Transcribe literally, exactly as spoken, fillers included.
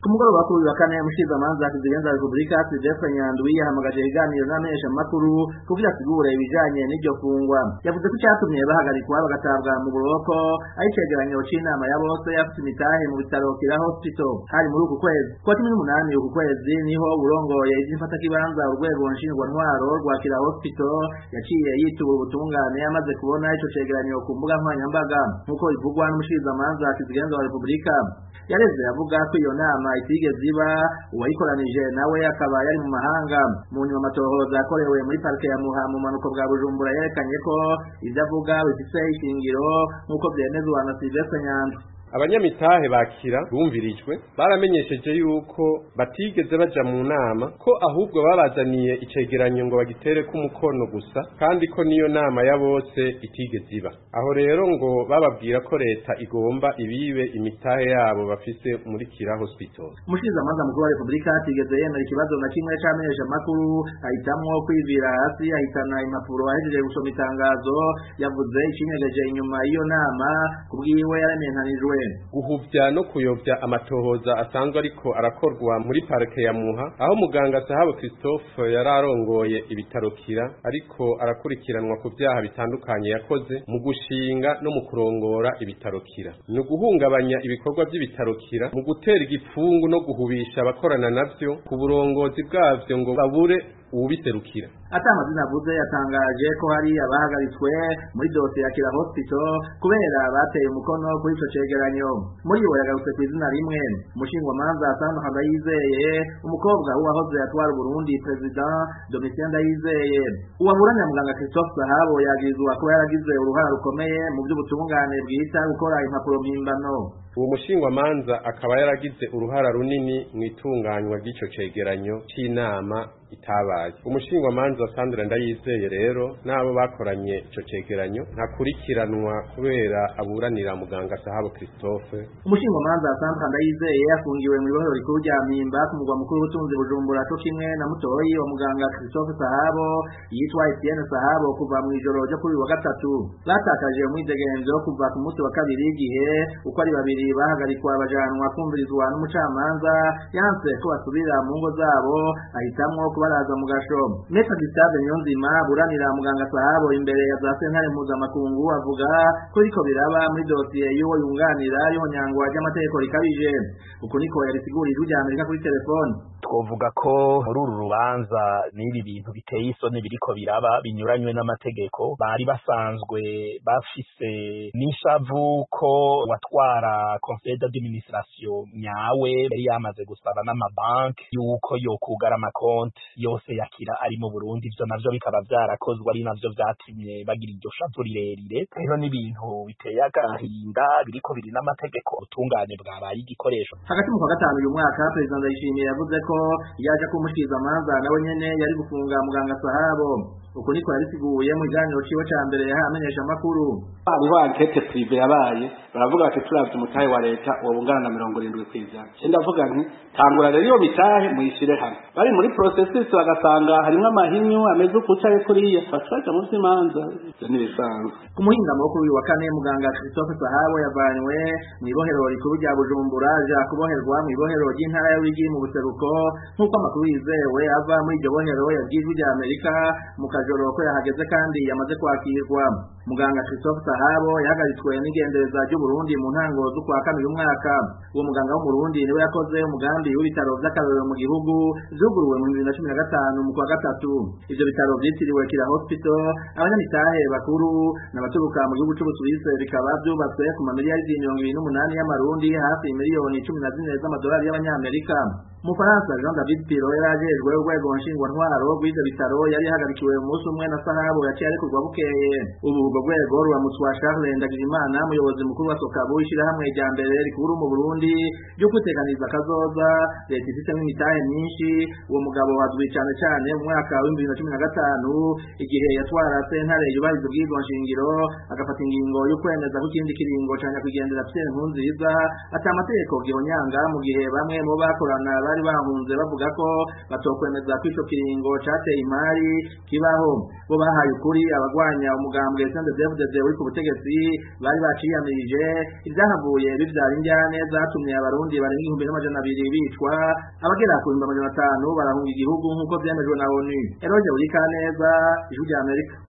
mugoroba kuri wa kane umushikizamanza kizigenza Republika Sylvestre Nyandwi yahamagaje ibiganiro n'amenyesha makuru kugira asigure ibijanye n'iryo fungwa. Yavuze ko cyatumye bahagarikwa bagatabwa mu buroko ari cegeranyo c'inama ya bose yafite imitahe mu bitaro Kira Hospital hari muri uku kwezi. Kwa cumi n'umunani uku kwezi niho urongoye ivy'imfata kibanza urwego nshingwantwaro rwa Kira Hospital yaciye yitura ubutungane yamaze kubona ico cegeranyo ku mbuga nkoranyambaga nkuko bivugwa n'umushikizamanza kizigenza wa Republika. Yareze avuga ko iyo nama itigeze iba uwayikoranije nawe akaba yari mu mahanga. Mu nyuma amatohoza yakorewe muri parike ya Muha mu manuko bwa Bujumbura yerekanye ko ivyo avuga bifise ishingiro nkuko vyemezwa na Sylvestre Nyandwi. Abanyamitahe bakira bumvirijwe baramenyesheje yuko batigeze baja mu nama ko ahubwo babazaniye icegeranyo ngo bagitere ku mukono gusa kandi ko niyo nama ya bose itigeze iba. Aho rero ngo bababwira ko leta igomba ibibe imitahe yabo bafise muri Kira Hospital. Umushikizamanza mukuru wa Republika atigeze yemera ikibazo na kimwe c'amenyesha makuru ahitamwo kwivira hasi ahitana impapuro ahejeje gusoma itangazo yavuze icinyegeje inyuma y'iyo nama kubwiwe yaramentanijwe guhuvya no kuyovya amatohoza asanzwe ariko arakorwa muri parike ya Muha aho muganga Sahabo Christophe yararongoye ibitaro Kira ariko arakurikiranwa ku vyaha bitandukanye yakoze mu gushinga no mu kurongora ibitaro Kira no guhungabanya ibikorwa by'ibitaro Kira mu gutera igipfungu no guhubisha abakorana navyo ku burongozi bwavyo ngo babure ubiserukira. Ata amazina avuze yatangaje ko hari abahagaritswe muri dosiye ya Kira Hospital kubera bateye umukono kuri ico cegeranyo. Muri bo yagarutse ku izina rimwe umushingwamanza Sandra Ndayizeye umukobwa w'uwahoze atwara Burundi President Domitien Ndayizeye. Uwaburanya muganga Christophe Sahabo yagirizwa ko yaragize uruhara rukomeye mu by'ubutungane bwita gukora impapuro mpimbano. Uwo mushingwamanza akaba yaragize uruhara runini mu itunganywa ry'ico cegeranyo c'inama itabaye. Umushingwamanza Sandra Ndayizeye rero nabo bakoranye ico cegeranyo ntakurikiranwa kubera aburanira muganga Sahabo Christophe. Umushingwamanza Sandra Ndayizeye yafungiwe mu ibohero rikuru rya Mpimba ku mugwa mukuru w'ubutunzi Bujumbura co kimwe na mutoyi wa muganga Christophe Sahabo yitwa Etienne Sahabo kuva mu ijoro ryo kuri wa gatatu. Batakaje umwidegemvyo kuva ku munsi wa kabiri igihe uko ari babiri bahagarikwa bajanwa kumvirizwa n'umucamanza yanse ko basubira mu ngo zabo ahitamwo kubaraza mu gasho. Mesa Gustave Nyonzima buranira muganga Sahabo imbere ya za sentare mpuzamakungu avuga ko riko biraba muri dosiye y'uwo yunganira yo nyangwa ry'amategeko rikabije. Uko niko yarisigurira ujya Amerika kuri telefone. Twovuga ko muri uru rubanza n'ibi bintu biteye isoni biriko biraba binyuranywe n'amategeko bari basanzwe bafise n'ishavu ko watwara conseil d'administration nyawe yari yamaze gusaba n'amabanki yuko yokugara amakonti yose yakira ari mu Burundi. Ivyo navyo bikaba vyarakozwe ari navyo vyatumye bagira iryo shavu rirerire. Rero n'ibintu biteye agahinda biriko biri n'amategeko ubutungane bwabaye igikoresho. Hagati mu kwa gatanu uyu mwaka President Ndayishimiye yavuze ko yaje kumushikizamanza nawe nyene yari gufunga muganga Sahabo. Uko niko yarisiguye mu kiganiro ciwe ca mbere yahamenyesha makuru. Hariho enquête privé yabaye baravuga ati turavye umutahe wa leta wobungana na mirongo irindwi kw'ijana. Je ndavuga nti tangura rero iyo bitahe muyishire hamwe. Bari muri processus bagasanga harimo amahinyu ameze ukucaye kuriya batwaje mu simanza nibisanzwe. Ku muhingamo wo kuri wa kane muganga Christophe Sahabo yavanywe mu ibohero rikuru rya Bujumbura aja kuboherwa mu ibohero ry'intara ya Ruyigi mu buseruko nk'uko amakuru yizewe ava muri iryo bohero yabwirijwe rya Amerika mu kajoro ko yahageze kandi yamaze kwakirwa. Muganga Christophe Sahabo yahagaritswe n'igendereza ry'u Burundi mu ntango z'ukwa kane uyu mwaka. Uwo muganga wo mu Burundi niwe yakoze umugambi w'ibitaro vy'akarorero mu gihugu vyuguruwe mu bibiri na cumi na gatanu mu kwa gatatu. Ivyo bitaro vyitiriwe Kira Hospital abanyamitahe bakuru n'abaturuka mu gihugu c'Ubusuwisi bikaba vyubatswe ku mamiliyari mirongo ibiri n'umunani y'amarundi hafi miliyoni cumi na zine z'amadolari y'abanyamerika. Mu Faransa Jean David Piro yarajejwe urwego nshingwantwaro rw'ivyo bitaro yari yahagarikiwe mu munsi umwe na Sahabo yaciye arekurwa bukeye. Ubu urwo rwego ruramutswa Charles Ndagijimana umuyobozi mukuru wa Sokabu ishirahamwe rya mbere rikuru mu Burundi ryo kwitekaniza kazoza leta ifitemo imitahe myinshi. Uwo mugabo azwi cane cane mu mwaka wa bibiri na cumi na gatanu igihe yatwara sentare yubahiriza ubwirizwa nshingiro agafata ingingo yo kwemeza ko ikindi kiringo ca nyakwigendera Pierre Nkurunziza ata amategeko gihonyanga mu gihe bamwe mu bakorana bari bahunze bavuze bavuga ko batokwemeza ko ico kiringo cateye imari kibaho bo bahaye ukuri abagwanya umugambwe C N D D F D D uri ku butegetsi bari baciyamirije ivyahavuye bivyara injyane zatumye abarundi barenga igihumbi n'amajana abiri bicwa abagera ku bihumbi amajana atanu barahunga igihugu nk'uko vyemejwe na ONU. Eroje Burikaneza, Ijwi ry'Amerika.